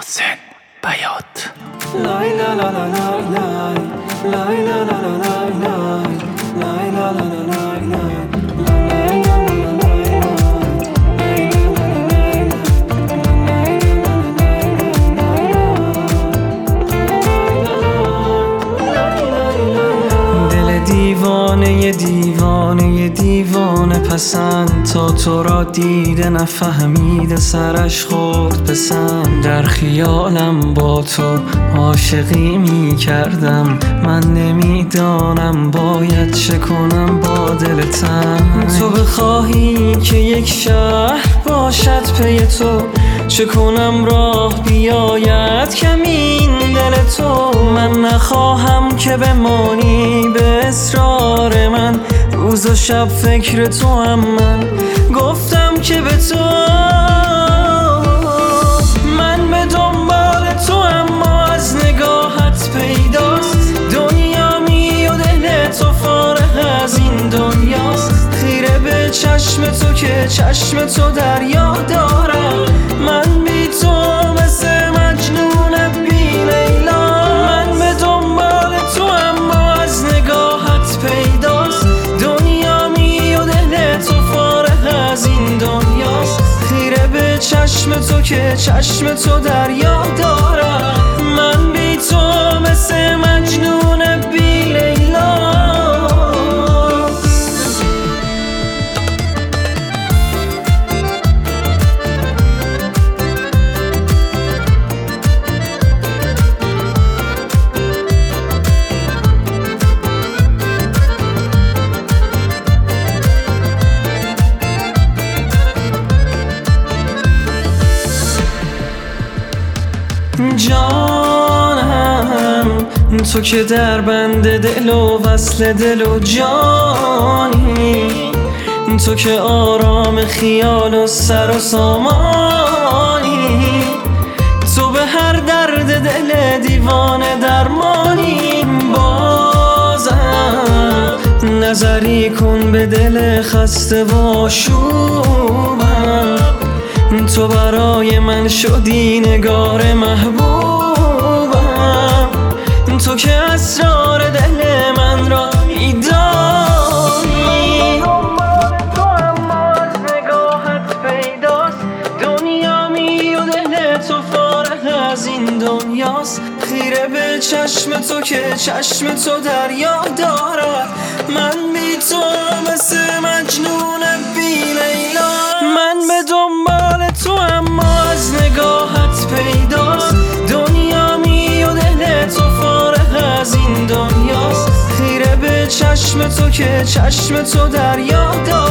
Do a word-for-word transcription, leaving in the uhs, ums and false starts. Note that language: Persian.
محسن بیات. لای لا لا لا لای لای لای لا لا لا لای لای لای لا لا لا لای لای. دیوانه دیوانه دیوانه پسند، تا تو را دیده نفهمیده سرش خورد پسند. در خیالم با تو عاشقی می کردم، من نمیدانم باید چه کنم با دل تنگ. تو بخواهی که یک شهر باشد پی تو، چه کنم راه بیاید کمین دل تو. من نخواهم که بمانی به اصرار من، روز و شب فکر تو هم من گفتم که به تو. من به دنبال تو اما از نگاهت پیداست، دنیا می و دل تو فارغ از این دنیاست. خیره به چشم تو که چشم تو دریا دارم، من بی تو مثل مجنون بی لیلا. من به دنبال تو اما از نگاهت پیداست، دنیا می و دل تو فارغ از این دنیاست. خیره به چشم تو که چشم تو دریا دارم، من بی تو مثل مجنون بی لیلا. جانم تو که در بند دل و وصل دل و جانی، تو که آرام خیال و سر و سامانی. تو به هر درد دل دیوانه درمانی. بازم نظری کن به دل خسته و آشوبم، تو برای من شدی نگار محبوبم. تو که اسرار دل من را میدانی، تو اما از نگاهت پیداست، دنیا می و دل تو فارغ از این دنیاست. خیره به چشم تو که چشم تو دریا دارد، من بی تو مثل مجنون بی لیلا. من به دنبال تو اما از نگاهت پیداست، دنیا می و دل تو فارغ از این دنیاست. خیره به چشم تو که چشم تو دریا دارد.